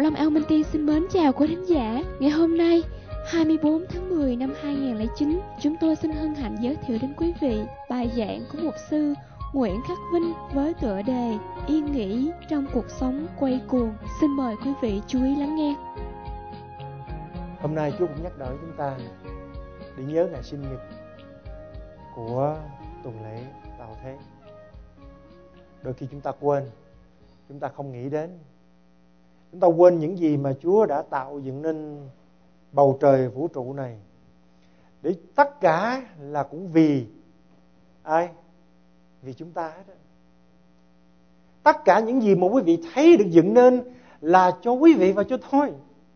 Long An Minh Tiên xin mến chào quý thính giả. Ngày hôm nay 24 tháng 10 năm 2009, chúng tôi xin hân hạnh giới thiệu đến quý vị bài giảng của mục sư Nguyễn Khắc Vinh với tựa đề Yên nghỉ trong cuộc sống quay cuồng. Xin mời quý vị chú ý lắng nghe. Hôm nay Chúa cũng nhắc nhở chúng ta để nhớ ngày sinh nhật của tuần lễ tạo thế. Đôi khi chúng ta quên, chúng ta không nghĩ đến. Chúng ta quên những gì mà Chúa đã tạo dựng nên bầu trời vũ trụ này. Để tất cả là cũng vì ai? Vì chúng ta hết. Tất cả những gì mà quý vị thấy được dựng nên là cho quý vị và cho tôi,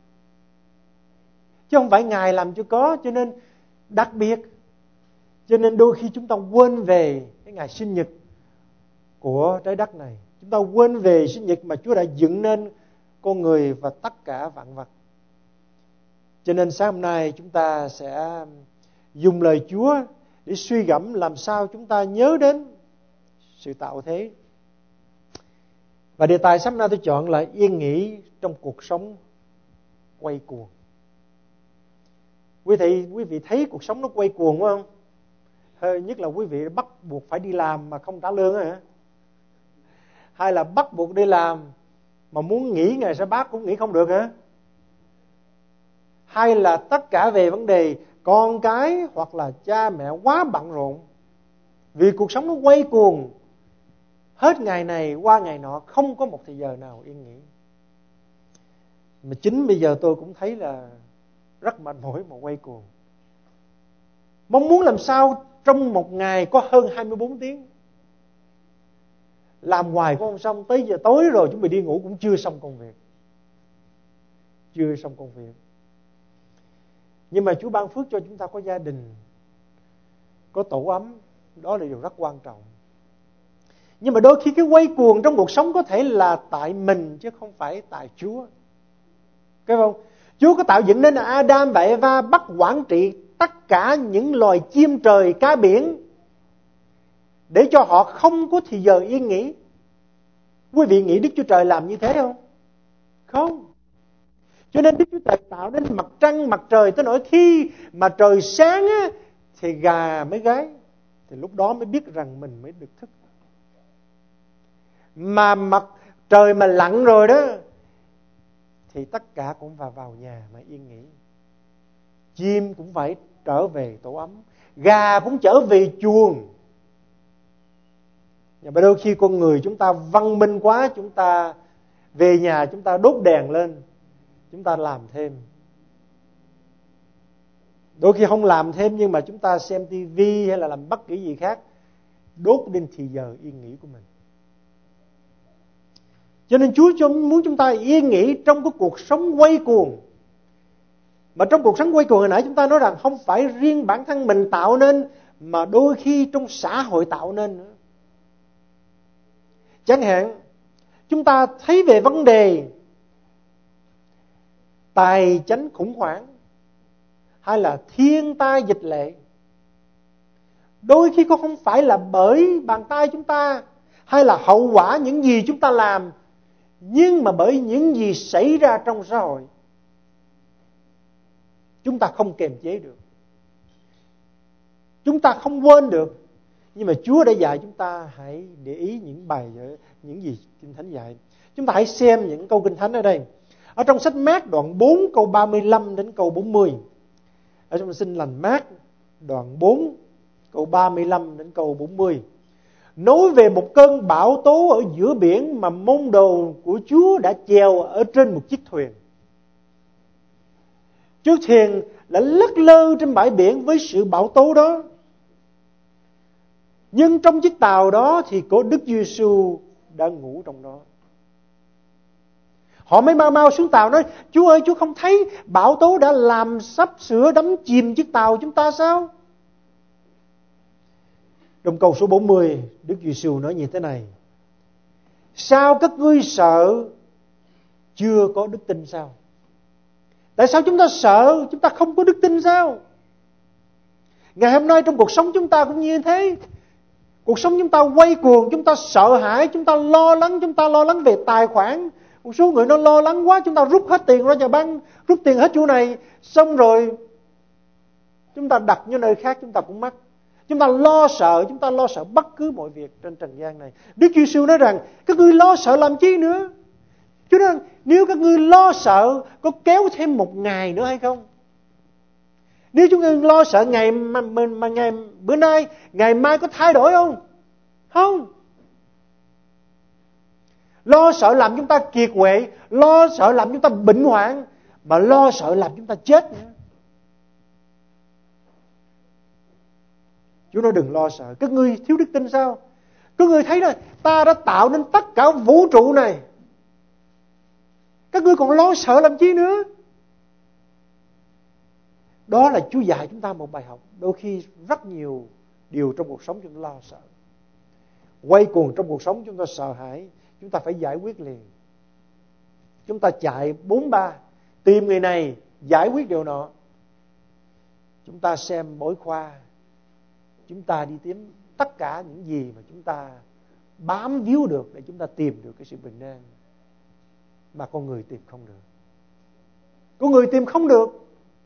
chứ không phải Ngài làm cho có. Cho nên đặc biệt, cho nên đôi khi chúng ta quên về cái ngày sinh nhật của trái đất này. Chúng ta quên về sinh nhật mà Chúa đã dựng nên con người và tất cả vạn vật. Cho nên sáng hôm nay chúng ta sẽ dùng lời Chúa để suy gẫm làm sao chúng ta nhớ đến sự tạo thế. Và đề tài sáng hôm nay tôi chọn là yên nghỉ trong cuộc sống quay cuồng. Quý vị thấy cuộc sống nó quay cuồng phải không? Hơi nhất là quý vị bắt buộc phải đi làm mà không trả lương hả? Hay là bắt buộc đi làm mà muốn nghỉ ngày sa bát cũng nghỉ không được hả? Hay là tất cả về vấn đề con cái hoặc là cha mẹ quá bận rộn, vì cuộc sống nó quay cuồng, hết ngày này qua ngày nọ, không có một thời giờ nào yên nghỉ. Mà chính bây giờ tôi cũng thấy là rất mệt mỏi mà quay cuồng. Mong muốn làm sao trong một ngày có hơn 24 tiếng. Làm hoài cũng không xong, tới giờ tối rồi chuẩn bị đi ngủ cũng chưa xong công việc. Nhưng mà Chúa ban phước cho chúng ta có gia đình, có tổ ấm, đó là điều rất quan trọng. Nhưng mà đôi khi cái quay cuồng trong cuộc sống có thể là tại mình chứ không phải tại Chúa. Thấy không? Chúa có tạo dựng nên Adam và Eva bắt quản trị tất cả những loài chim trời cá biển để cho họ không có thì giờ yên nghỉ. Quý vị nghĩ Đức Chúa Trời làm như thế không? Không. Cho nên Đức Chúa Trời tạo nên mặt trăng, mặt trời, tới nỗi khi mà trời sáng á, thì gà mới gáy, thì lúc đó mới biết rằng mình mới được thức. Mà mặt trời mà lặn rồi đó thì tất cả cũng vào nhà mà yên nghỉ. Chim cũng phải trở về tổ ấm, gà cũng trở về chuồng. Nhưng mà đôi khi con người chúng ta văn minh quá, chúng ta về nhà chúng ta đốt đèn lên, chúng ta làm thêm. Đôi khi không làm thêm nhưng mà chúng ta xem tivi hay là làm bất kỳ gì khác, đốt đến thì giờ yên nghỉ của mình. Cho nên Chúa muốn chúng ta yên nghỉ trong cái cuộc sống quay cuồng. Mà trong cuộc sống quay cuồng hồi nãy chúng ta nói rằng không phải riêng bản thân mình tạo nên, mà đôi khi trong xã hội tạo nên nữa. Chẳng hạn chúng ta thấy về vấn đề tài chánh khủng hoảng hay là thiên tai dịch lệ, đôi khi cũng không phải là bởi bàn tay chúng ta hay là hậu quả những gì chúng ta làm, nhưng mà bởi những gì xảy ra trong xã hội. Chúng ta không kiềm chế được, chúng ta không quên được. Nhưng mà Chúa đã dạy chúng ta hãy để ý những gì Kinh Thánh dạy. Chúng ta hãy xem những câu Kinh Thánh ở đây. Ở trong sách Mác đoạn 4 câu 35 đến câu 40. Ở trong Xin lành Mác đoạn 4 câu 35 đến câu 40. Nói về một cơn bão tố ở giữa biển mà môn đồ của Chúa đã chèo ở trên một chiếc thuyền. Chiếc thuyền đã lắc lơ trên bãi biển với sự bão tố đó. Nhưng trong chiếc tàu đó thì có Đức Giêsu đã ngủ trong đó. Họ mới mau xuống tàu nói: Chúa ơi, Chúa không thấy bão tố đã làm sắp sửa đắm chìm chiếc tàu chúng ta sao? Trong câu số 40, Đức Giêsu nói như thế này: sao các ngươi sợ, chưa có đức tin sao? Tại sao chúng ta sợ, chúng ta không có đức tin sao? Ngày hôm nay trong cuộc sống chúng ta cũng như thế. Cuộc sống chúng ta quay cuồng, chúng ta sợ hãi, chúng ta lo lắng về tài khoản, Một số người nó lo lắng quá, chúng ta rút hết tiền ra nhà băng, rút tiền hết chỗ này, xong rồi chúng ta đặt như nơi khác chúng ta cũng mắc. Chúng ta lo sợ bất cứ mọi việc trên trần gian này. Đức Giêsu nói rằng các ngươi lo sợ làm chi nữa? Chúa nói nếu các ngươi lo sợ có kéo thêm một ngày nữa hay không? Nếu chúng ta lo sợ ngày ngày bữa nay, ngày mai có thay đổi không? Không. Lo sợ làm chúng ta kiệt quệ, lo sợ làm chúng ta bệnh hoạn, mà lo sợ làm chúng ta chết nữa. Chúa nói đừng lo sợ. Các ngươi thiếu đức tin sao? Các ngươi thấy đó, ta đã tạo nên tất cả vũ trụ này. Các ngươi còn lo sợ làm chi nữa? Đó là Chúa dạy chúng ta một bài học. Đôi khi rất nhiều điều trong cuộc sống chúng ta lo sợ. Quay cuồng trong cuộc sống chúng ta sợ hãi, chúng ta phải giải quyết liền. Chúng ta chạy 4-3, tìm người này, giải quyết điều nọ. Chúng ta xem bói khoa, chúng ta đi tìm tất cả những gì mà chúng ta bám víu được để chúng ta tìm được cái sự bình an mà con người tìm không được. Con người tìm không được.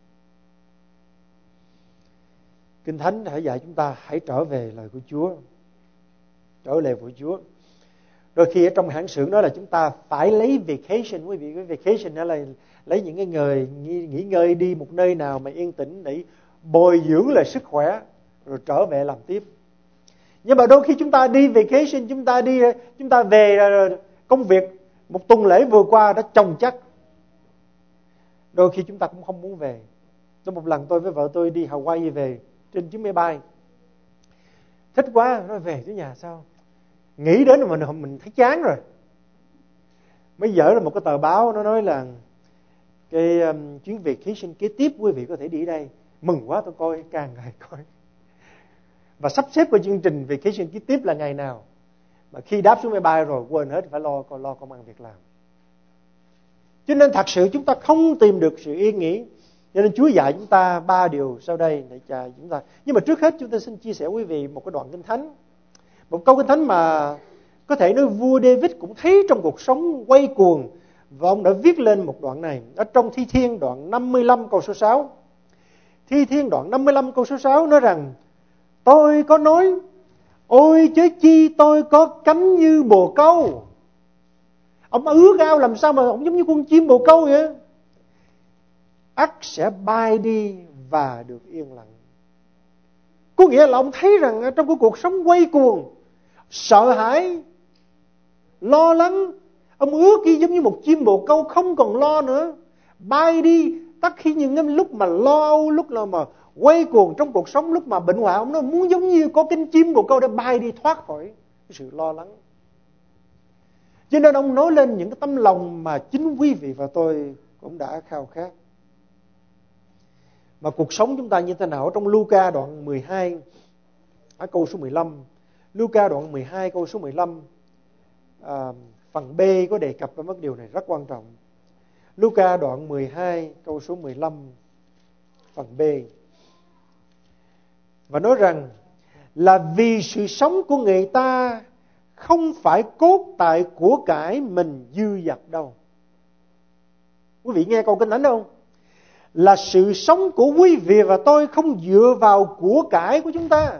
Kinh Thánh hãy dạy chúng ta hãy trở về lời của Chúa. Trở về với Chúa. Đôi khi ở trong hãng xưởng đó là chúng ta phải lấy vacation. Quý vị, cái vacation đó là lấy những cái người nghỉ ngơi đi một nơi nào mà yên tĩnh để bồi dưỡng lại sức khỏe rồi trở về làm tiếp. Nhưng mà đôi khi chúng ta đi vacation, chúng ta về công việc một tuần lễ vừa qua đã chồng chất. Đôi khi chúng ta cũng không muốn về. Có một lần tôi với vợ tôi đi Hawaii về trên chuyến máy bay. Thích quá, nói về tới nhà sao? Nghĩ đến mà mình thấy chán rồi. Mới dở ra một cái tờ báo, nó nói là cái chuyến vacation kế tiếp quý vị có thể đi đây. Mừng quá, tôi coi càng ngày coi. Và sắp xếp của chương trình vacation kế tiếp là ngày nào. Mà khi đáp xuống máy bay rồi quên hết, phải lo công ăn việc làm. Cho nên thật sự chúng ta không tìm được sự yên nghỉ. Cho nên Chúa dạy chúng ta 3 điều sau đây để cho chúng ta. Nhưng mà trước hết chúng ta xin chia sẻ quý vị một cái đoạn Kinh Thánh. Một câu Kinh Thánh mà có thể nói vua David cũng thấy trong cuộc sống quay cuồng. Và ông đã viết lên một đoạn này. Ở trong Thi Thiên đoạn 55 câu số 6. Thi Thiên đoạn 55 câu số 6 nói rằng: tôi có nói, ôi chớ chi tôi có cánh như bồ câu. Ông ước ao làm sao mà ông giống như con chim bồ câu vậy. Ắt sẽ bay đi và được yên lặng. Có nghĩa là ông thấy rằng trong cái cuộc sống quay cuồng, sợ hãi, lo lắng, ông ước gì giống như một chim bồ câu không còn lo nữa, bay đi. Tất khi những lúc mà lo âu, lúc nào mà quay cuồng trong cuộc sống, lúc mà bệnh hoạn, ông nói muốn giống như có cánh chim bồ câu để bay đi thoát khỏi cái sự lo lắng. Cho nên ông nói lên những cái tấm lòng mà chính quý vị và tôi cũng đã khao khát. Mà cuộc sống chúng ta như thế nào? Trong Luca đoạn 12 câu số 15. Luca đoạn 12 câu số 15, phần B có đề cập đến điều này rất quan trọng. Luca đoạn 12 câu số 15 phần B. Và nói rằng là vì sự sống của người ta không phải cốt tại của cải mình dư dật đâu. Quý vị nghe câu Kinh Thánh không? Là sự sống của quý vị và tôi không dựa vào của cải của chúng ta.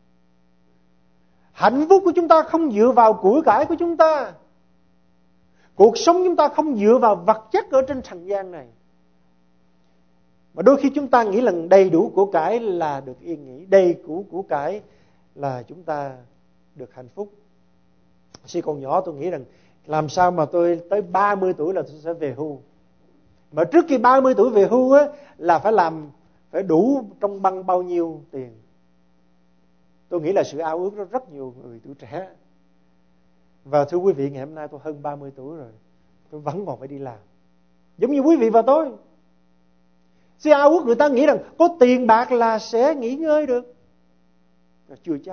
Hạnh phúc của chúng ta không dựa vào của cải của chúng ta. Cuộc sống chúng ta không dựa vào vật chất ở trên trần gian này. Mà đôi khi chúng ta nghĩ là đầy đủ của cải là được yên nghỉ, đầy đủ của cải là chúng ta được hạnh phúc. Khi còn nhỏ tôi nghĩ rằng làm sao mà tôi tới 30 tuổi là tôi sẽ về hưu. Mà trước khi 30 tuổi về hưu á, là phải đủ trong băng bao nhiêu tiền. Tôi nghĩ là sự ao ước đó rất nhiều người tuổi trẻ. Và thưa quý vị, ngày hôm nay tôi hơn 30 tuổi rồi, tôi vẫn còn phải đi làm. Giống như quý vị và tôi. Sự ao ước người ta nghĩ rằng có tiền bạc là sẽ nghỉ ngơi được. Chưa chắc.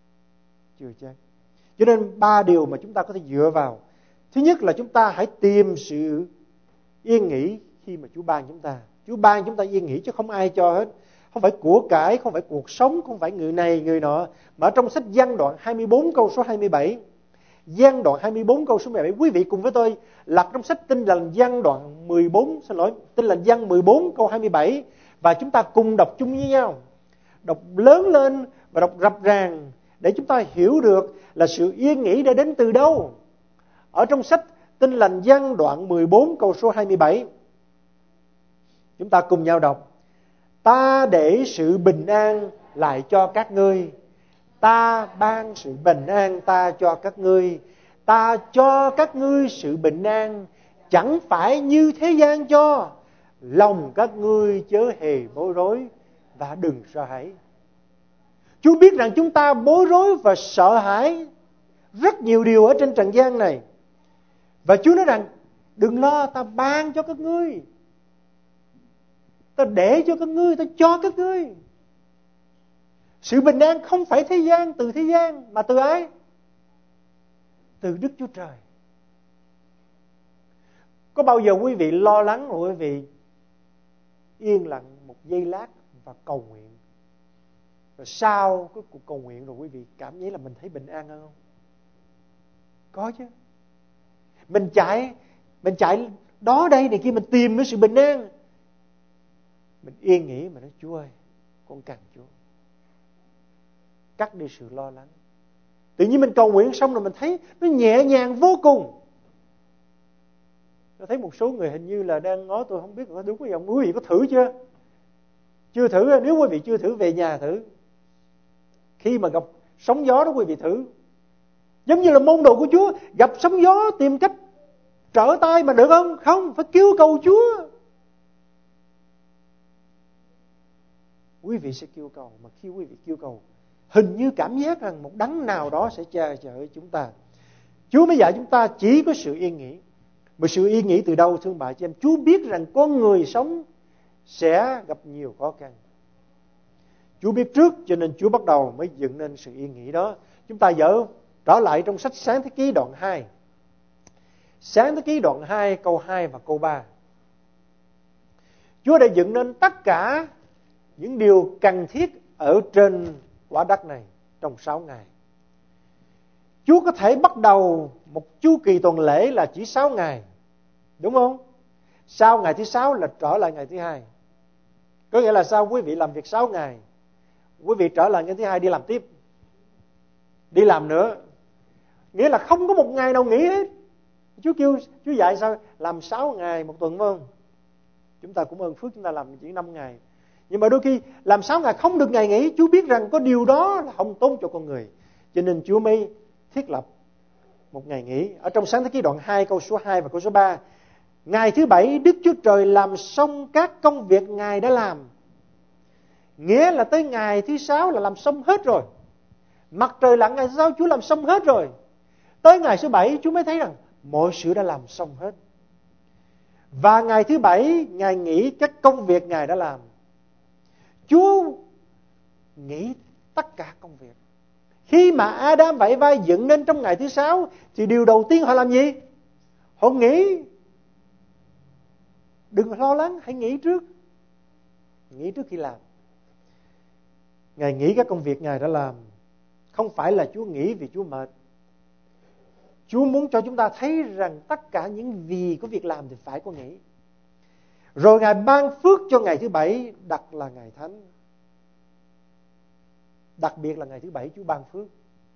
Cho nên 3 điều mà chúng ta có thể dựa vào. Thứ nhất là chúng ta hãy tìm sự yên nghỉ khi mà Chúa ban chúng ta. Chúa ban chúng ta yên nghỉ chứ không ai cho hết. Không phải của cải, không phải cuộc sống, không phải người này người nọ. Mà trong sách Giăng đoạn 24 câu số 27, Giăng đoạn 24 câu số 17. Quý vị cùng với tôi lật trong sách Tin Lành Giăng đoạn 14, Tin Lành Giăng 14 câu 27 và chúng ta cùng đọc chung với nhau. Đọc lớn lên và đọc rập ràng để chúng ta hiểu được là sự yên nghỉ đã đến từ đâu. Ở trong sách Tin Lành Giăng đoạn 14 câu số 27. Chúng ta cùng nhau đọc. Ta để sự bình an lại cho các ngươi. Ta ban sự bình an ta cho các ngươi. Ta cho các ngươi sự bình an, chẳng phải như thế gian cho. Lòng các ngươi chớ hề bối rối và đừng sợ hãi. Chúa biết rằng chúng ta bối rối và sợ hãi rất nhiều điều ở trên trần gian này. Và Chúa nói rằng đừng lo, ta ban cho các ngươi. Ta để cho các ngươi, ta cho các ngươi. Sự bình an không phải thế gian, từ thế gian, mà từ ai? Từ Đức Chúa Trời. Có bao giờ quý vị lo lắng rồi quý vị yên lặng một giây lát và cầu nguyện, rồi sau cái cuộc cầu nguyện rồi quý vị cảm thấy là mình thấy bình an hơn không? Có chứ. Mình chạy đó đây này kia, mình tìm cái sự bình an. Mình yên nghỉ mà nói Chúa ơi, con cần Chúa. Cắt đi sự lo lắng. Tự nhiên mình cầu nguyện xong rồi mình thấy nó nhẹ nhàng vô cùng. Tôi thấy một số người hình như là đang ngó tôi, không biết có đúng cái giọng. Quý vị có thử chưa? Chưa thử, nếu quý vị chưa thử về nhà thử. Khi mà gặp sóng gió đó quý vị thử. Giống như là môn đồ của Chúa, gặp sóng gió tìm cách trở tay mà được không? Không, phải kêu cầu Chúa. Quý vị sẽ kêu cầu, mà khi quý vị kêu cầu, hình như cảm giác rằng một đấng nào đó sẽ che chở chúng ta. Chúa mới dạy chúng ta chỉ có sự yên nghỉ. Mà sự yên nghỉ từ đâu thưa bà chị em? Chúa biết rằng con người sống sẽ gặp nhiều khó khăn. Chúa biết trước cho nên Chúa bắt đầu mới dựng nên sự yên nghỉ đó. Chúng ta trở lại trong sách Sáng Thế Ký đoạn 2. Sáng Thế Ký đoạn 2 câu 2 và câu 3. Chúa đã dựng nên tất cả những điều cần thiết ở trên quả đất này trong 6 ngày. Chúa có thể bắt đầu một chu kỳ tuần lễ là chỉ 6 ngày. Đúng không? Sau ngày thứ 6 là trở lại ngày thứ 2. Có nghĩa là sao? Quý vị làm việc 6 ngày, quý vị trở lại ngày thứ 2 đi làm tiếp, đi làm nữa. Nghĩa là không có một ngày nào nghỉ hết. Chúa dạy sao? Làm 6 ngày một tuần, phải không? Chúng ta cũng ơn phước chúng ta làm chỉ 5 ngày. Nhưng mà đôi khi làm 6 ngày không được ngày nghỉ. Chúa biết rằng có điều đó là không tốt cho con người, cho nên Chúa mới thiết lập một ngày nghỉ. Ở trong Sáng Thế Ký đoạn 2 câu số 2 và câu số 3. Ngày thứ 7 Đức Chúa Trời làm xong các công việc Ngài đã làm. Nghĩa là tới ngày thứ 6 là làm xong hết rồi. Mặt trời lặn ngày thứ 6 Chúa làm xong hết rồi. Tới ngày số 7 Chúa mới thấy rằng mọi sự đã làm xong hết. Và ngày thứ 7 Ngài nghỉ các công việc Ngài đã làm. Chúa nghỉ tất cả công việc. Khi mà Adam và Eva dựng nên trong ngày thứ 6 thì điều đầu tiên họ làm gì? Họ nghỉ. Đừng lo lắng, hãy nghỉ trước. Nghỉ trước khi làm. Ngài nghỉ các công việc Ngài đã làm. Không phải là Chúa nghỉ vì Chúa mệt. Chúa muốn cho chúng ta thấy rằng tất cả những vì có việc làm thì phải có nghỉ. Rồi Ngài ban phước cho ngày thứ 7 đặt là ngày thánh. Đặc biệt là ngày thứ 7 Chúa ban phước.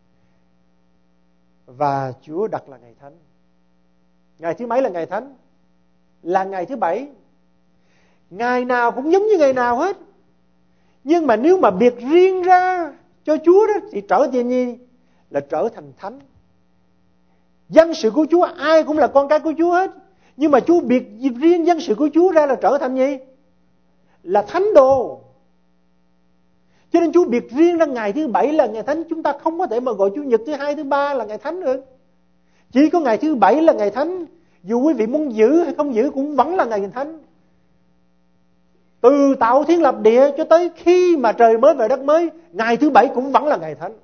Và Chúa đặt là ngày thánh. Ngày thứ mấy là ngày thánh? Là ngày thứ 7. Ngày nào cũng giống như ngày nào hết. Nhưng mà nếu mà biệt riêng ra cho Chúa đó thì trở thành gì? Là trở thành thánh. Dân sự của Chúa ai cũng là con cái của Chúa hết. Nhưng mà Chúa biệt riêng dân sự của Chúa ra là trở thành gì? Là thánh đồ. Cho nên Chúa biệt riêng ra ngày thứ 7 là ngày thánh. Chúng ta không có thể mà gọi Chủ nhật thứ 2, thứ 3 là ngày thánh được. Chỉ có ngày thứ 7 là ngày thánh. Dù quý vị muốn giữ hay không giữ cũng vẫn là ngày thánh. Từ tạo thiên lập địa cho tới khi mà trời mới về đất mới, ngày thứ 7 cũng vẫn là ngày thánh.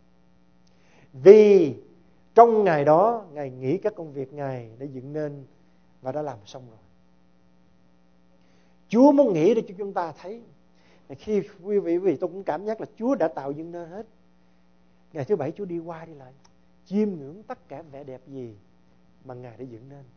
Vì trong ngày đó Ngài nghỉ các công việc Ngài đã dựng nên và đã làm xong rồi. Chúa muốn nghĩ để cho chúng ta thấy. Khi quý vị tôi cũng cảm giác là Chúa đã tạo dựng nên hết. Ngày thứ 7 Chúa đi qua đi lại, chiêm ngưỡng tất cả vẻ đẹp gì mà Ngài đã dựng nên.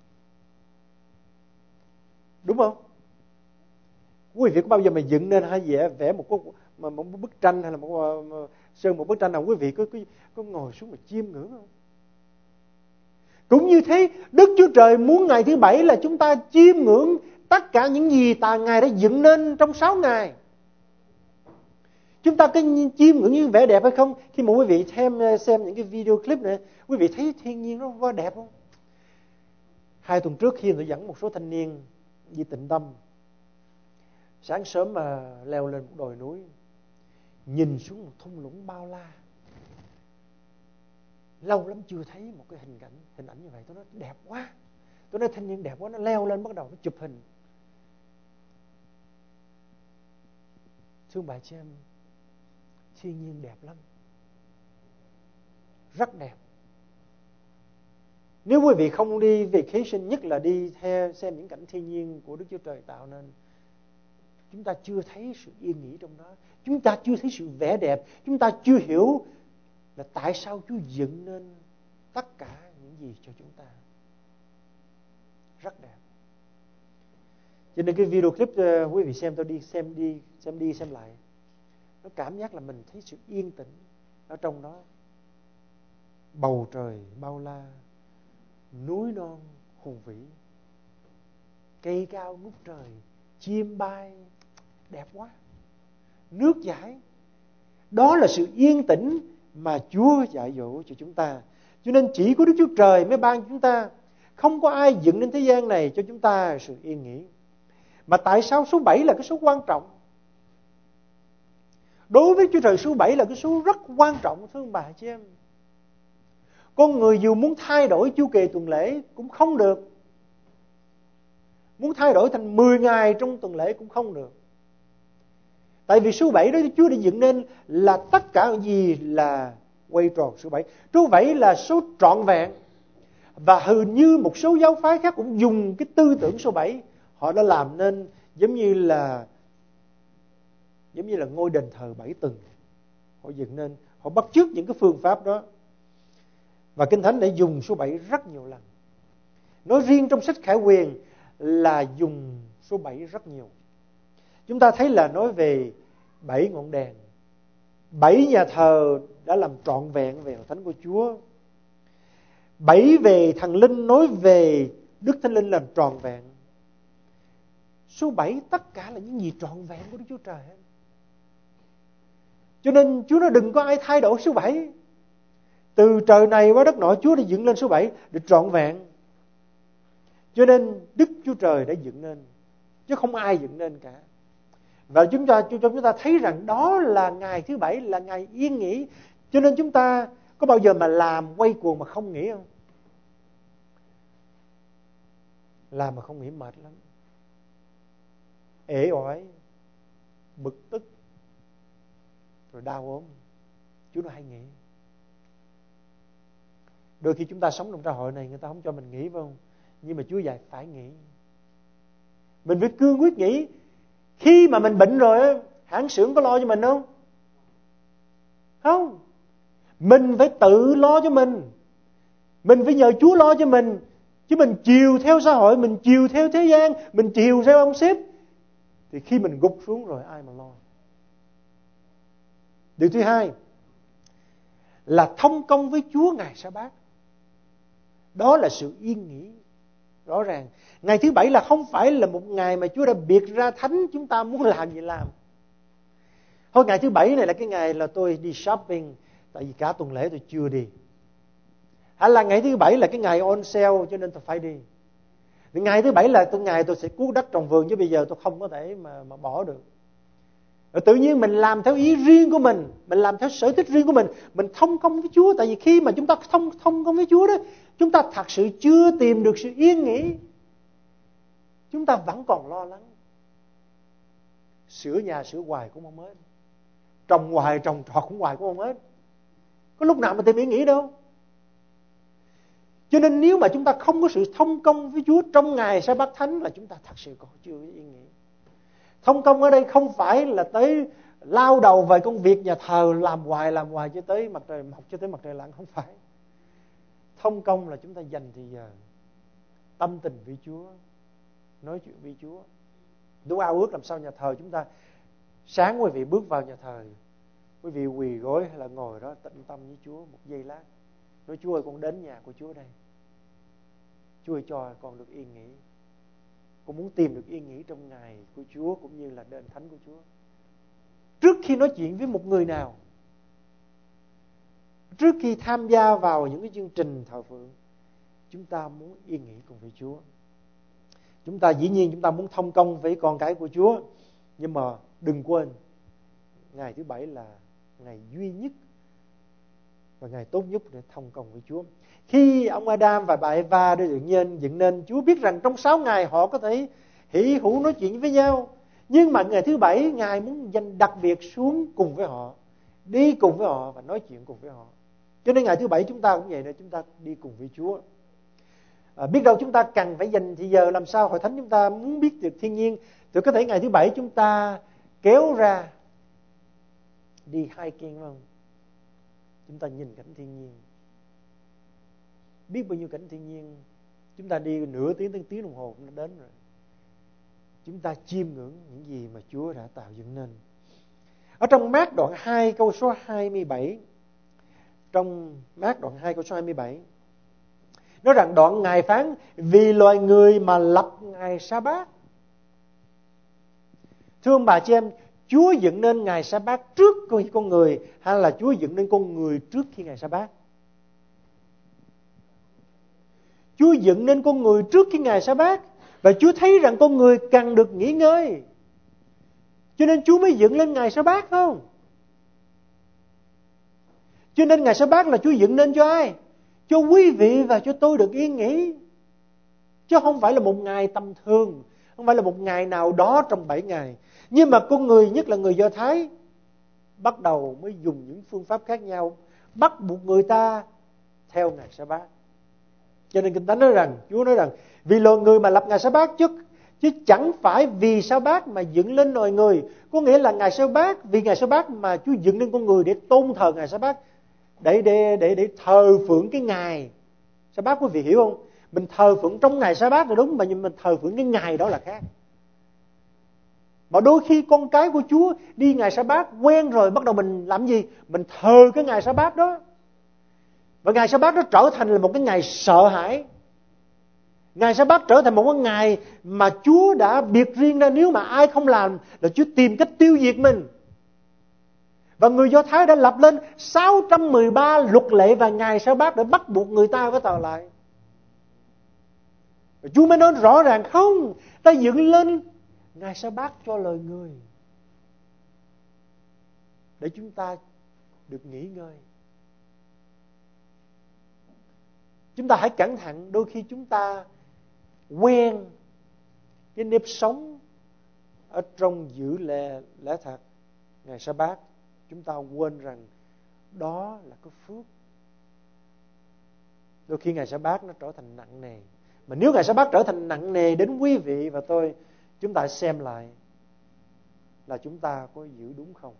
Đúng không? Quý vị có bao giờ mà dựng nên hay vẽ một bức tranh hay là sơn một bức tranh nào, quý vị có ngồi xuống mà chiêm ngưỡng không? Cũng như thế, Đức Chúa Trời muốn ngày thứ bảy là chúng ta chiêm ngưỡng tất cả những gì Ngài đã dựng nên trong 6 ngày. Chúng ta có chiêm ngưỡng những vẻ đẹp hay không? Khi mà quý vị xem những cái video clip này, quý vị thấy thiên nhiên nó quá đẹp không? 2 tuần trước khi tôi dẫn một số thanh niên đi tịnh tâm, sáng sớm mà leo lên một đồi núi, nhìn xuống một thung lũng bao la. Lâu lắm chưa thấy một cái hình ảnh như vậy. Tôi nói đẹp quá. Tôi nói thanh niên đẹp quá. Nó leo lên bắt đầu nó chụp hình. Thưa bà chị em, thiên nhiên đẹp lắm, rất đẹp. Nếu quý vị không đi vacation, nhất là đi theo xem những cảnh thiên nhiên của Đức Chúa Trời tạo nên, chúng ta chưa thấy sự yên nghỉ trong đó. Chúng ta chưa thấy sự vẻ đẹp. Chúng ta chưa hiểu là tại sao Chúa dựng nên tất cả những gì cho chúng ta. Rất đẹp. Cho nên cái video clip quý vị xem, tôi đi xem lại, nó cảm giác là mình thấy sự yên tĩnh ở trong đó. Bầu trời bao la, núi non hùng vĩ, cây cao ngút trời, chim bay, đẹp quá. Nước chảy. Đó là sự yên tĩnh mà Chúa dạy dỗ cho chúng ta. Cho nên chỉ có Đức Chúa Trời mới ban chúng ta. Không có ai dựng nên thế gian này cho chúng ta sự yên nghỉ. Mà tại sao số 7 là cái số quan trọng? Đối với Chúa Trời, số 7 là cái số rất quan trọng, thưa ông bà chị em. Con người dù muốn thay đổi chu kỳ tuần lễ cũng không được. Muốn thay đổi thành 10 ngày trong tuần lễ cũng không được. Tại vì số 7 đó Chúa đã dựng nên là tất cả những gì là quay tròn số 7. Số 7 là số trọn vẹn. Và hình như một số giáo phái khác cũng dùng cái tư tưởng số 7. Họ đã làm nên giống như là ngôi đền thờ 7 tầng. Họ dựng nên, họ bắt chước những cái phương pháp đó. Và Kinh Thánh đã dùng số 7 rất nhiều lần. Nói riêng trong sách Khải Huyền là dùng số 7 rất nhiều. Chúng ta thấy là nói về 7 ngọn đèn, 7 nhà thờ đã làm trọn vẹn về hội thánh của Chúa. 7 về thần linh, nói về Đức Thánh Linh làm trọn vẹn. Số 7 tất cả là những gì trọn vẹn của Đức Chúa Trời. Cho nên Chúa nói đừng có ai thay đổi số 7. Từ trời này qua đất nọ, Chúa đã dựng lên số 7 để trọn vẹn. Cho nên Đức Chúa Trời đã dựng nên, chứ không ai dựng nên cả. Và chúng ta thấy rằng đó là ngày thứ 7, là ngày yên nghỉ. Cho nên chúng ta có bao giờ mà làm quay cuồng mà không nghỉ không? Làm mà không nghỉ mệt lắm, ể oải, bực tức, rồi đau ốm. Chúa nói hay nghỉ. Đôi khi chúng ta sống trong xã hội này, người ta không cho mình nghỉ phải không? Nhưng mà Chúa dạy phải nghỉ. Mình phải cương quyết nghỉ. Khi mà mình bệnh rồi, hãng xưởng có lo cho mình không? Không. Mình phải tự lo cho mình. Mình phải nhờ Chúa lo cho mình. Chứ mình chiều theo xã hội, mình chiều theo thế gian, mình chiều theo ông sếp, thì khi mình gục xuống rồi ai mà lo? Điều thứ hai là thông công với Chúa ngày Sa-bát. Đó là sự yên nghỉ. Rõ ràng ngày thứ 7 là không phải là một ngày mà Chúa đã biệt ra thánh, chúng ta muốn làm gì làm. Thôi ngày thứ 7 này là cái ngày là tôi đi shopping, tại vì cả tuần lễ tôi chưa đi. Hay là ngày thứ 7 là cái ngày on sale cho nên tôi phải đi. Ngày thứ 7 là ngày tôi sẽ cuốc đất trồng vườn, chứ bây giờ tôi không có thể mà bỏ được. Rồi tự nhiên mình làm theo ý riêng của mình làm theo sở thích riêng của mình thông công với Chúa. Tại vì khi mà chúng ta thông công với Chúa đó, chúng ta thật sự chưa tìm được sự yên nghỉ. Chúng ta vẫn còn lo lắng. Sửa nhà sửa hoài cũng không hết, trồng hoài trồng trọt cũng hoài cũng không hết. Có lúc nào mà tìm yên nghỉ đâu. Cho nên nếu mà chúng ta không có sự thông công với Chúa trong ngày Sa-bát thánh là chúng ta thật sự còn chưa yên nghỉ. Thông công ở đây không phải là tới lao đầu về công việc nhà thờ làm hoài cho tới mặt trời mọc, cho tới mặt trời lặn, không phải. Thông công là chúng ta dành thời giờ tâm tình với Chúa, nói chuyện với Chúa. Tôi ao ước làm sao nhà thờ chúng ta sáng quý vị bước vào nhà thờ, quý vị quỳ gối hay là ngồi đó tĩnh tâm với Chúa một giây lát, nói Chúa ơi, con đến nhà của Chúa đây, Chúa ơi cho con được yên nghỉ, con muốn tìm được yên nghỉ trong ngày của Chúa cũng như là đền thánh của Chúa. Trước khi nói chuyện với một người nào, trước khi tham gia vào những cái chương trình thờ phượng, chúng ta muốn yên nghỉ cùng với Chúa. Chúng ta dĩ nhiên chúng ta muốn thông công với con cái của Chúa, nhưng mà đừng quên ngày thứ Bảy là ngày duy nhất và ngày tốt nhất để thông công với Chúa. Khi ông Adam và bà Eva đã dựng nên, Chúa biết rằng trong 6 ngày họ có thể hỉ hữu nói chuyện với nhau, nhưng mà ngày thứ Bảy Ngài muốn dành đặc biệt xuống cùng với họ, đi cùng với họ và nói chuyện cùng với họ. Cho nên ngày thứ Bảy chúng ta cũng vậy, để chúng ta đi cùng với Chúa. Biết đâu chúng ta cần phải dành thời giờ làm sao hội thánh chúng ta muốn biết được thiên nhiên, thì có thể ngày thứ Bảy chúng ta kéo ra đi hiking, phải không? Chúng ta nhìn cảnh thiên nhiên, biết bao nhiêu cảnh thiên nhiên. Chúng ta đi nửa tiếng tới tiếng đồng hồ cũng đã đến rồi. Chúng ta chiêm ngưỡng những gì mà Chúa đã tạo dựng nên. Ở trong Mác đoạn 2 câu số 27, trong Mác đoạn 2 câu số 27 nói rằng đoạn Ngài phán: vì loài người mà lập ngày Sa-bát. Thưa ông bà chị em, Chúa dựng nên ngày Sa-bát trước khi con người, hay là Chúa dựng nên con người trước khi ngày Sa-bát? Chúa dựng nên con người trước khi ngày Sa-bát, và Chúa thấy rằng con người cần được nghỉ ngơi, cho nên Chúa mới dựng lên ngày Sa-bát, không? Cho nên ngày Sa-bát là Chúa dựng nên cho ai? Cho quý vị và cho tôi được yên nghỉ, chứ không phải là một ngày tầm thường, không phải là một ngày nào đó trong 7 ngày. Nhưng mà con người, nhất là người Do Thái, bắt đầu mới dùng những phương pháp khác nhau, bắt buộc người ta theo ngày Sa-bát. Cho nên Kinh Thánh nói rằng, Chúa nói rằng, vì loài người mà lập ngày Sa-bát chứ chẳng phải vì Sa-bát mà dựng lên loài người. Có nghĩa là ngày Sa-bát, vì ngày Sa-bát mà Chúa dựng nên con người để tôn thờ ngày Sa-bát, để thờ phượng cái ngày Sa-bát. Quý vị hiểu không? Mình thờ phượng trong ngày Sa-bát là đúng, mà nhưng mình thờ phượng cái ngày đó là khác. Mà đôi khi con cái của Chúa đi ngày Sa-bát quen rồi, bắt đầu mình làm gì? Mình thờ cái ngày Sa-bát đó. Và ngày Sa-bát đó trở thành là một cái ngày sợ hãi. Ngày Sa-bát trở thành một cái ngày mà Chúa đã biệt riêng ra, nếu mà ai không làm là Chúa tìm cách tiêu diệt mình. Và người Do Thái đã lập lên 613 luật lệ và ngày Sa-bát để bắt buộc người ta phải thờ lại. Và Chúa mới nói rõ ràng, không, ta dựng lên ngày Sa-bát cho loài người để chúng ta được nghỉ ngơi. Chúng ta hãy cẩn thận, đôi khi chúng ta quen cái nếp sống ở trong giữ lẽ thật ngày Sa-bát, chúng ta quên rằng đó là cái phước. Đôi khi ngày Sa-bát nó trở thành nặng nề. Mà nếu ngày Sa-bát trở thành nặng nề đến quý vị và tôi, chúng ta xem lại là chúng ta có giữ đúng không.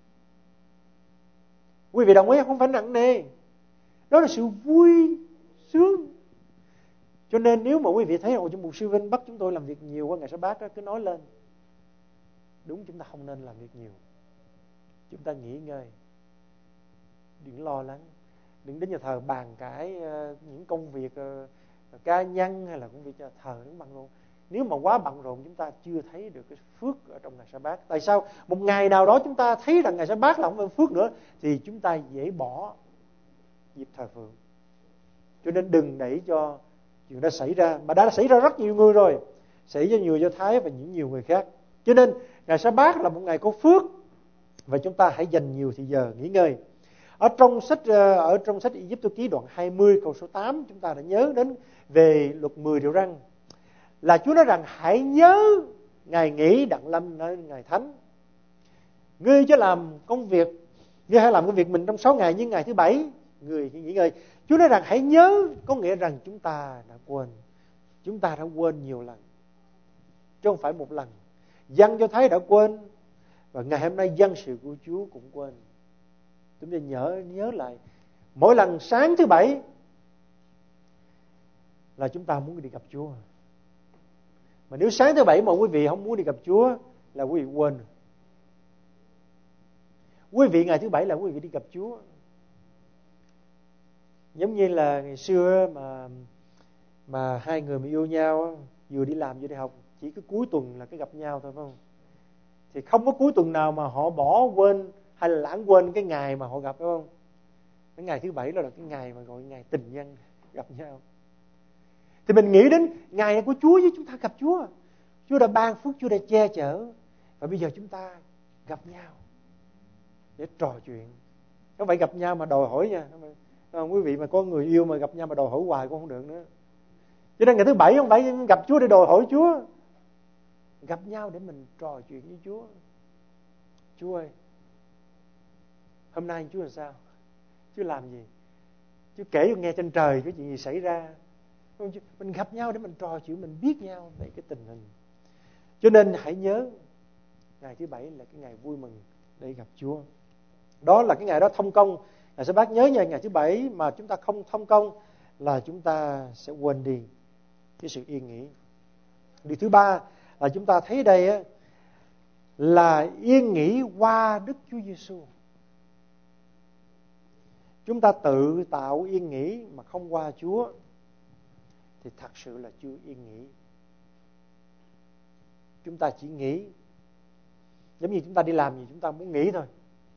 Quý vị đồng ý không phải nặng nề, đó là sự vui sướng. Cho nên nếu mà quý vị thấy trong mục sư Vinh bắt chúng tôi làm việc nhiều qua ngày Sa-bát đó, cứ nói lên. Đúng, chúng ta không nên làm việc nhiều. Chúng ta nghỉ ngơi, đừng lo lắng, đừng đến nhà thờ bàn cãi những công việc cá nhân hay là công việc nhà thờ nó bận rộn. Nếu mà quá bận rộn, chúng ta chưa thấy được cái phước ở trong ngày Sa-bát. Tại sao? Một ngày nào đó chúng ta thấy rằng ngày Sa-bát là không phải phước nữa, thì chúng ta dễ bỏ dịp thờ phượng. Cho nên đừng để cho chuyện đó xảy ra, mà đã xảy ra rất nhiều người rồi, xảy ra nhiều Do Thái và những nhiều người khác. Cho nên ngày Sa-bát là một ngày có phước, và chúng ta hãy dành nhiều thời giờ nghỉ ngơi. Ở trong sách Ê-díp-tô ký đoạn 20 câu số 8, chúng ta đã nhớ đến về luật 10 điều răn, là Chúa nói rằng hãy nhớ ngày nghỉ đặng lâm nơi ngày thánh. Ngươi chứ làm công việc, ngươi hãy làm công việc mình trong 6 ngày, nhưng ngày thứ 7 người nghỉ ngơi. Chúa nói rằng hãy nhớ, có nghĩa rằng chúng ta đã quên. Chúng ta đã quên nhiều lần, chứ không phải một lần. Dân Do Thái đã quên, và ngày hôm nay dân sự của Chúa cũng quên. Chúng ta nhớ lại, mỗi lần sáng thứ 7 là chúng ta muốn đi gặp Chúa. Mà nếu sáng thứ Bảy mà quý vị không muốn đi gặp Chúa là quý vị quên. Quý vị ngày thứ Bảy là quý vị đi gặp Chúa. Giống như là ngày xưa mà hai người mà yêu nhau vừa đi làm vừa đi học, chỉ cái cuối tuần là cái gặp nhau thôi, phải không? Thì không có cuối tuần nào mà họ bỏ quên hay là lãng quên cái ngày mà họ gặp, phải không? Cái ngày thứ Bảy đó là cái ngày mà gọi ngày tình nhân gặp nhau. Thì mình nghĩ đến ngày của Chúa với chúng ta gặp Chúa. Chúa đã ban phước, Chúa đã che chở. Và bây giờ chúng ta gặp nhau để trò chuyện. Không phải gặp nhau mà đòi hỏi nha. Không, quý vị mà có người yêu mà gặp nhau mà đòi hỏi hoài cũng không được nữa. Cho nên ngày thứ Bảy không phải gặp Chúa để đòi hỏi Chúa. Gặp nhau để mình trò chuyện với Chúa. Chúa ơi, hôm nay Chúa làm sao? Chúa làm gì? Chúa kể cho nghe trên trời cái chuyện gì xảy ra. Mình gặp nhau để mình trò chuyện, mình biết nhau về cái tình hình. Cho nên hãy nhớ, ngày thứ Bảy là cái ngày vui mừng để gặp Chúa. Đó là cái ngày đó thông công. Ngài sẽ bác nhớ nha, ngày thứ Bảy mà chúng ta không thông công là chúng ta sẽ quên đi cái sự yên nghỉ. Điều thứ ba là chúng ta thấy đây á, là yên nghỉ qua Đức Chúa Giêsu. Chúng ta tự tạo yên nghỉ mà không qua Chúa thì thật sự là chưa yên nghỉ. Chúng ta chỉ nghĩ, giống như chúng ta đi làm gì chúng ta muốn nghỉ thôi,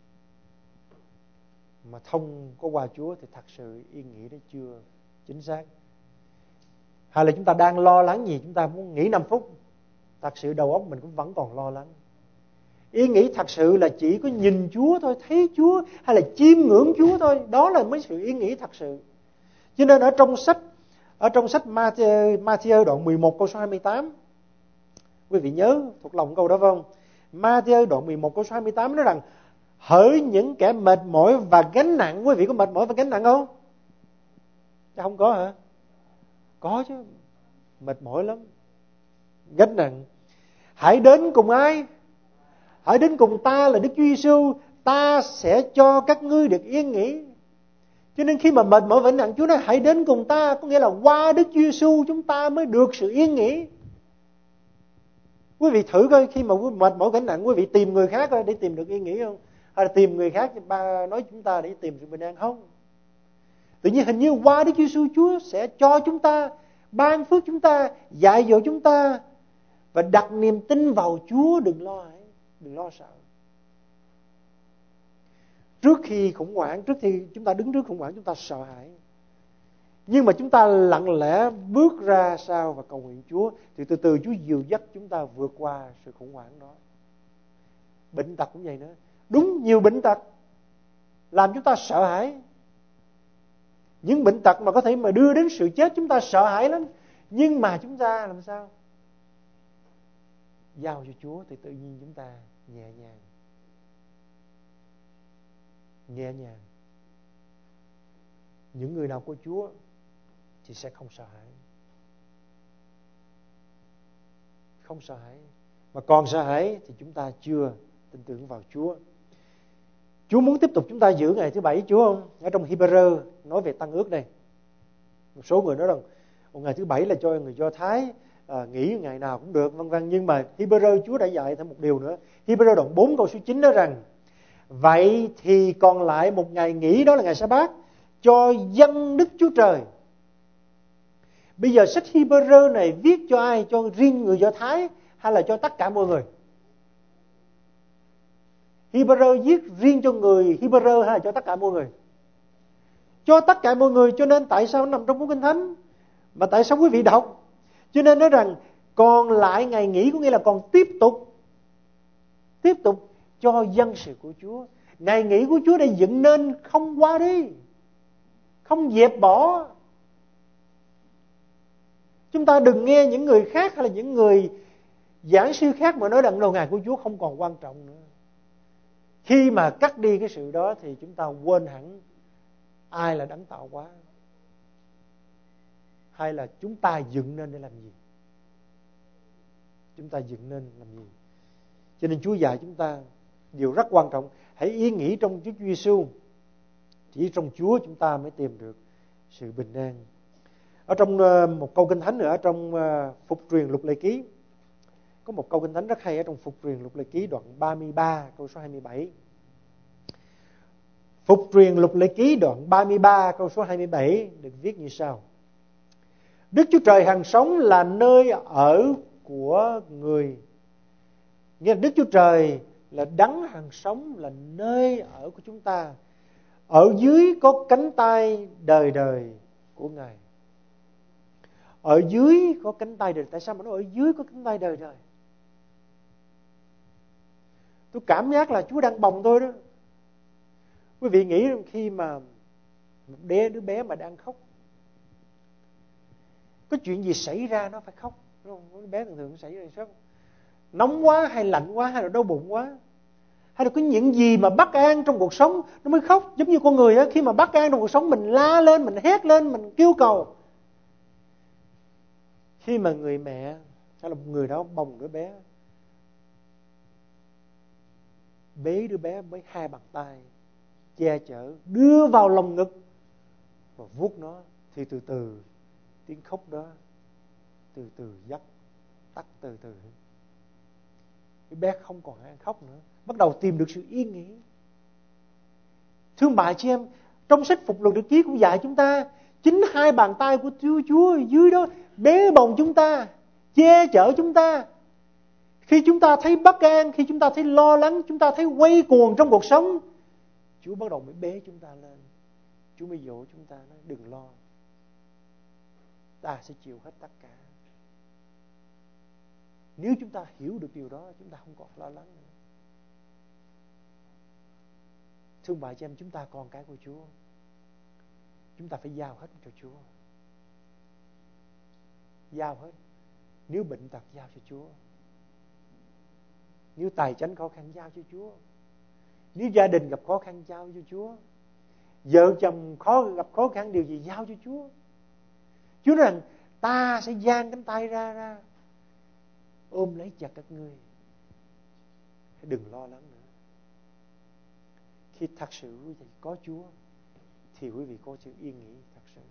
mà không có qua Chúa thì thật sự yên nghỉ đó chưa chính xác. Hay là chúng ta đang lo lắng gì, chúng ta muốn nghỉ 5 phút, thật sự đầu óc mình cũng vẫn còn lo lắng. Yên nghỉ thật sự là chỉ có nhìn Chúa thôi, thấy Chúa, hay là chiêm ngưỡng Chúa thôi, đó là mới sự yên nghỉ thật sự. Cho nên ở trong sách Ma-thi-ơ đoạn 11 câu số 28, quý vị nhớ thuộc lòng câu đó phải không? Ma-thi-ơ đoạn 11 câu số 28 nói rằng: hỡi những kẻ mệt mỏi và gánh nặng. Quý vị có mệt mỏi và gánh nặng không? Chắc không có hả? Có chứ, mệt mỏi lắm, gánh nặng. Hãy đến cùng ai? Hãy đến cùng ta là Đức Chúa Giêsu, ta sẽ cho các ngươi được yên nghỉ. Cho nên khi mà mệt mỏi và gánh nặng, Chúa nói hãy đến cùng ta, có nghĩa là qua Đức Chúa Giêsu chúng ta mới được sự yên nghỉ. Quý vị thử coi, khi mà mệt mỏi gánh nặng, quý vị tìm người khác để tìm được yên nghỉ không? Hay là tìm người khác nói chúng ta để tìm sự bình an không? Tự nhiên hình như qua Đức Chúa Giêsu, Chúa sẽ cho chúng ta, ban phước chúng ta, dạy dỗ chúng ta và đặt niềm tin vào Chúa. Đừng lo sợ. Trước khi khủng hoảng, trước khi chúng ta đứng trước khủng hoảng, chúng ta sợ hãi. Nhưng mà chúng ta lặng lẽ bước ra sau và cầu nguyện Chúa, thì từ từ Chúa dìu dắt chúng ta vượt qua sự khủng hoảng đó. Bệnh tật cũng vậy nữa. Đúng, nhiều bệnh tật làm chúng ta sợ hãi. Những bệnh tật mà có thể mà đưa đến sự chết, chúng ta sợ hãi lắm. Nhưng mà chúng ta làm sao? Giao cho Chúa thì tự nhiên chúng ta nhẹ nhàng. Nhẹ nhàng. Những người nào của Chúa thì sẽ không sợ hãi. Không sợ hãi. Mà còn sợ hãi thì chúng ta chưa tin tưởng vào Chúa. Chúa muốn tiếp tục chúng ta giữ ngày thứ Bảy Chúa không? Ở trong Hebrew nói về Tăng ước đây. Một số người nói rằng ngày thứ Bảy là cho người Do Thái nghỉ ngày nào cũng được, vân vân. Nhưng mà Hebrew Chúa đã dạy thêm một điều nữa. Hebrew đoạn 4 câu số 9 nói rằng: vậy thì còn lại một ngày nghỉ, đó là ngày Sa-bát, cho dân Đức Chúa Trời. Bây giờ sách Hebrew này viết cho ai? Cho riêng người Do Thái hay là cho tất cả mọi người? Hebrew viết riêng cho người Hebrew hay là cho tất cả mọi người? Cho tất cả mọi người. Cho nên tại sao nó nằm trong cuốn Kinh Thánh? Mà tại sao quý vị đọc? Cho nên nói rằng còn lại ngày nghỉ, có nghĩa là còn tiếp tục cho dân sự của Chúa. Ngày nghỉ của Chúa đã dựng nên, không qua đi, không dẹp bỏ. Chúng ta đừng nghe những người khác hay là những người giảng sư khác mà nói rằng đầu ngày của Chúa không còn quan trọng nữa. Khi mà cắt đi cái sự đó thì chúng ta quên hẳn ai là đấng tạo hóa, hay là chúng ta dựng nên để làm gì. Chúng ta dựng nên làm gì. Cho nên Chúa dạy chúng ta điều rất quan trọng: hãy yên nghỉ trong Chúa Giêsu. Chỉ trong Chúa chúng ta mới tìm được sự bình an. Ở trong một câu kinh thánh nữa, ở trong Phục truyền Luật Lệ Ký, có một câu kinh thánh rất hay ở trong Phục truyền Luật Lệ Ký đoạn 33 câu số 27. Phục truyền Luật Lệ Ký đoạn 33 câu số 27 được viết như sau: Đức Chúa Trời hằng sống là nơi ở của người. Nghĩa là Đức Chúa Trời là đấng hằng sống, là nơi ở của chúng ta. Ở dưới có cánh tay đời đời của Ngài. Ở dưới có cánh tay đời. Tại sao mà nó ở dưới có cánh tay đời đời? Tôi cảm giác là Chúa đang bồng tôi đó. Quý vị nghĩ khi mà một đứa bé mà đang khóc, có chuyện gì xảy ra nó phải khóc, đúng không? Đứa bé thường thường xảy ra sao? Nóng quá hay lạnh quá hay là đau bụng quá, hay là có những gì mà bất an trong cuộc sống nó mới khóc. Giống như con người á, khi mà bất an trong cuộc sống mình la lên, mình hét lên, mình kêu cầu. Khi mà người mẹ hay là một người đó bồng đứa bé, bế đứa bé với hai bàn tay, che chở, đưa vào lòng ngực và vuốt nó, thì từ từ tiếng khóc đó từ từ dắt tắt từ từ. Đứa bé không còn ăn khóc nữa, bắt đầu tìm được sự yên nghỉ. Thương bà chị em, trong sách Phục Luật Lệ Ký cũng dạy chúng ta, chính hai bàn tay của Chúa dưới đó bế bồng chúng ta, che chở chúng ta. Khi chúng ta thấy bất an, khi chúng ta thấy lo lắng, chúng ta thấy quay cuồng trong cuộc sống, Chúa bắt đầu mới bế chúng ta lên. Chúa mới dỗ chúng ta nói đừng lo, ta sẽ chịu hết tất cả. Nếu chúng ta hiểu được điều đó, chúng ta không còn lo lắng nữa. Thương bà chị em, chúng ta con cái của Chúa, chúng ta phải giao hết cho Chúa. Giao hết. Nếu bệnh tật giao cho Chúa, nếu tài chánh khó khăn giao cho Chúa, nếu gia đình gặp khó khăn giao cho Chúa, vợ chồng gặp khó khăn điều gì giao cho Chúa. Chúa nói rằng ta sẽ dang cánh tay ra ôm lấy chặt các ngươi. Hãy đừng lo lắng nữa. Khi thật sự quý vị có Chúa thì quý vị có sự yên nghỉ thật sự.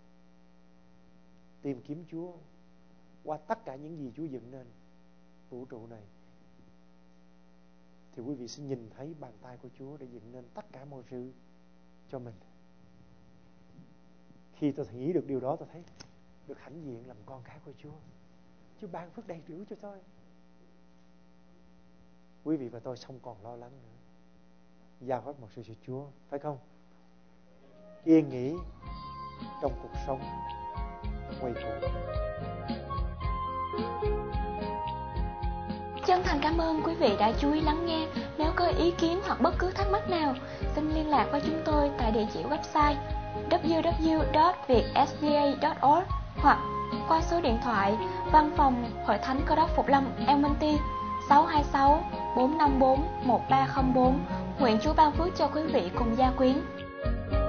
Tìm kiếm Chúa qua tất cả những gì Chúa dựng nên vũ trụ này, thì quý vị sẽ nhìn thấy bàn tay của Chúa để dựng nên tất cả mọi sự cho mình. Khi tôi nghĩ được điều đó, tôi thấy được hãnh diện làm con cái của Chúa. Chúa ban phước đầy đủ cho tôi. Quý vị và tôi không còn lo lắng nữa. Giao hết một sự cho Chúa, phải không? Yên nghỉ trong cuộc sống quay cuồng. Chân thành cảm ơn quý vị đã chú ý lắng nghe. Nếu có ý kiến hoặc bất cứ thắc mắc nào, xin liên lạc với chúng tôi tại địa chỉ website www.vietsda.org hoặc qua số điện thoại Văn phòng Hội Thánh Cơ Đốc Phục Lâm Elmonty 626 454 1304. Nguyện Chúa ban phước cho quý vị cùng gia quyến.